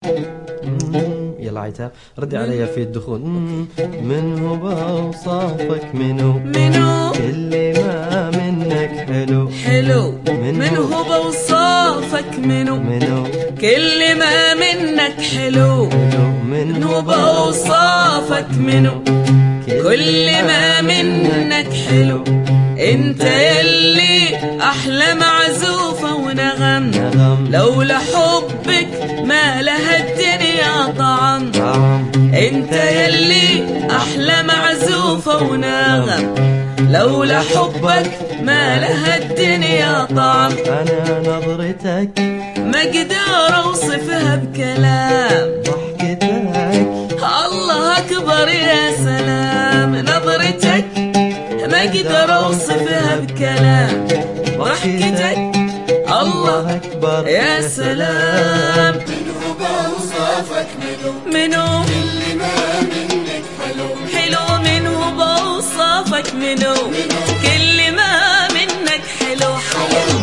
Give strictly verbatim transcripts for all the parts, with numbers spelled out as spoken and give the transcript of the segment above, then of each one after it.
يلا عيتها ردي عليا في الدخول. من هو بوصافك منو منو اللي ما منك حلو حلو من هو بوصافك منو منو كل ما منك حلو من هو بوصافك منو كل ما منك حلو انت يلي احلى معزوفة ونغم لولا حبك ما لها الدنيا طعم انت يلي احلى معزوفة ونغم لولا حبك ما لها الدنيا طعم. انا نظرتك ما اقدر اوصفها بكلام ضحكتك الله اكبر يا سلام نظرتك ما اقدر اوصفها بكلام ضحكتك الله اكبر يا سلام. منو بوصافك منو منو اللي ما منك حلو حلو منو بوصافك منو كل ما منك حلو حلو.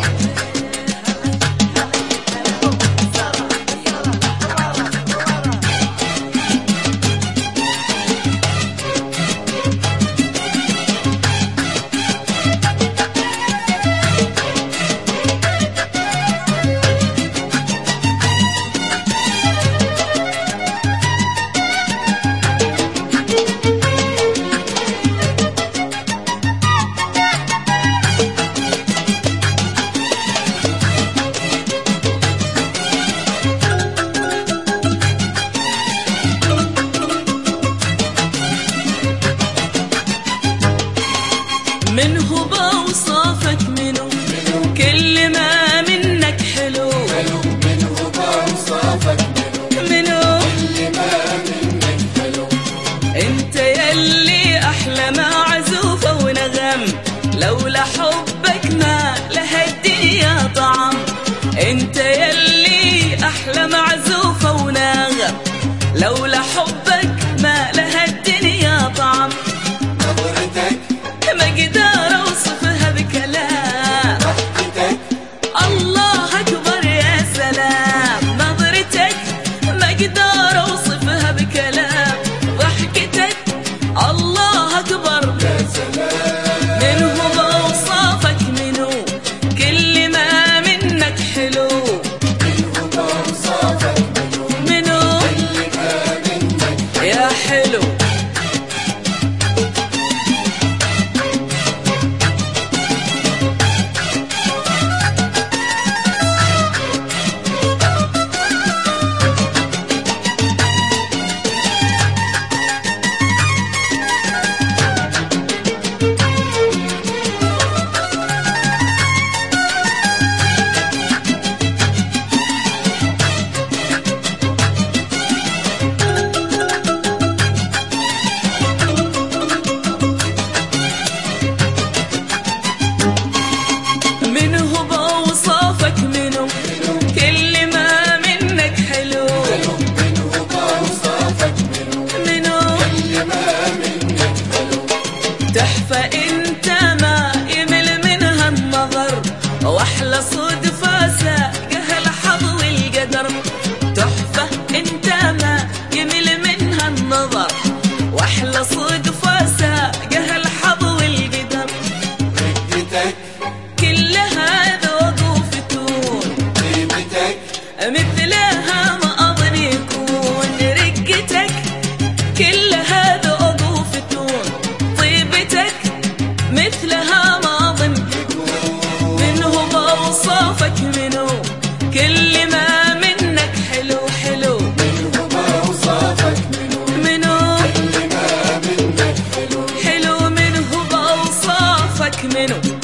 من هو بوصافك منو كل ما منك حلو من هو بوصافك منو منو اللي ما منك حلو انت يلي احلى معزوفة ونغم لولا حبك ما لها الدنيا طعم انت يلي احلى معزوفة ونغم لولا حبك ما لها الدنيا طعم. نظرتك ما اقدر اوصفها بكلام ضحكتك الله اكبر يا سلام نظرتك ما اقدر اوصفها بكلام ضحكتك الله اكبر يا سلام. من هو بوصافك منو كل ما منك حلو منو بوصافك منو منو اللي ما منك يا حلو. من هو بوصافك منو كل ما منك حلو منو بوصافك منو منو اللي ما منك حلو تحفة انت ما يمل منها النظر واحلى صدفة ساقها الحظ والقدر. تحفة انت ما يمل منها النظر واحلى صدفة ساقها الحظ والقدر. رقتك كلها ذوق وفتون طيبتك مثلها ما أظن يكون. رقتك كلها ذوق وفتون طيبتك مثلها ما أظن من هو بوصافك منو كل ما منك حلو حلو منو بوصافك منو منو اللي ما منك حلو حلو من هو بوصافك منو